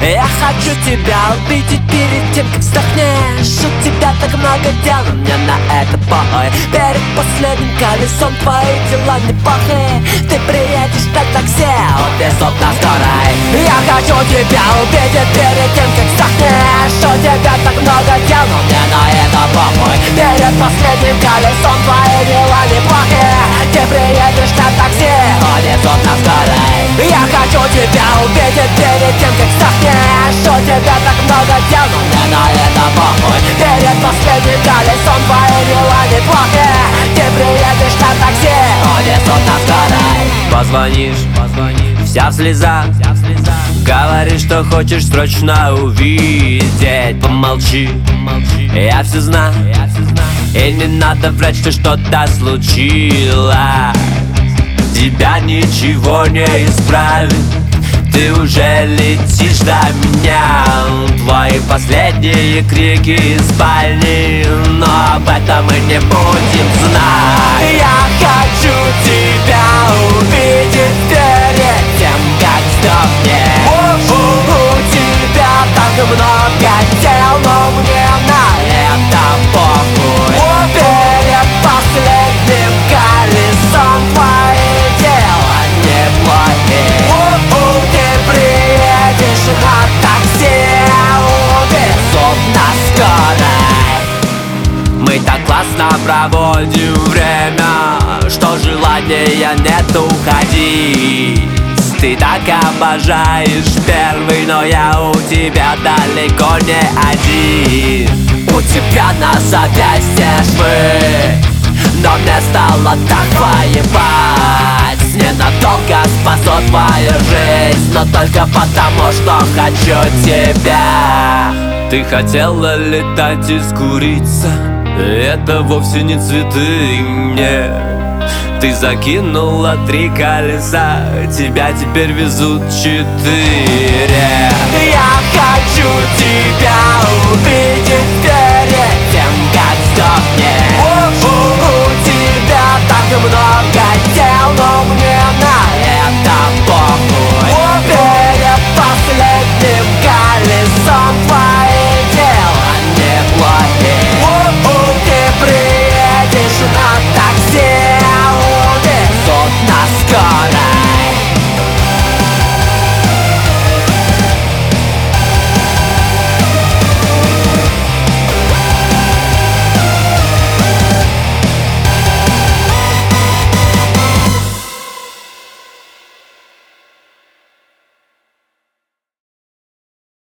Я хочу тебя увидеть перед тем, как сдохнешь. У тебя так много дел, но мне на это похуй. Перед последним колесом твои дела неплохи. Ты приедешь на такси, увезут на скорой. Я хочу тебя увидеть перед тем, как сдохнешь. У тебя так много дел, но мне на это похуй. Перед последним колесом твои дела неплохи. Ты приедешь на такси, увезут на скорой. Я хочу тебя увидеть перед тем, как сдохнешь. У тебя так много дел, но мне на это похуй. Перед последним колесом твои дела неплохи. Ты приедешь на такси, увезут на скорой. Позвонишь, вся в слезах, говоришь, что хочешь срочно увидеть. Помолчи, я все знаю, и не надо врать, что что-то случилось. Тебя ничего не исправит, ты уже летишь до меня. Твои последние крики из спальни, но об этом мы не будем знать. Я хочу тебя увидеть перед тем, как сдохнешь. У тебя так много дел, но мне на это похуй. Перед последним колесом твои дела неплохи. Ты приедешь на такси, увезут на скорой. Мы так классно проводим время, что желания нет уходить. Ты так обожаешь первый, но я у тебя далеко не один. У тебя на запястье швы, но мне стало так воевать. Ненадолго спасла твою жизнь, но только потому, что хочу тебя. Ты хотела летать и скуриться, это вовсе не цветы мне. Ты закинула 3 колеса, тебя теперь везут 4. Я хочу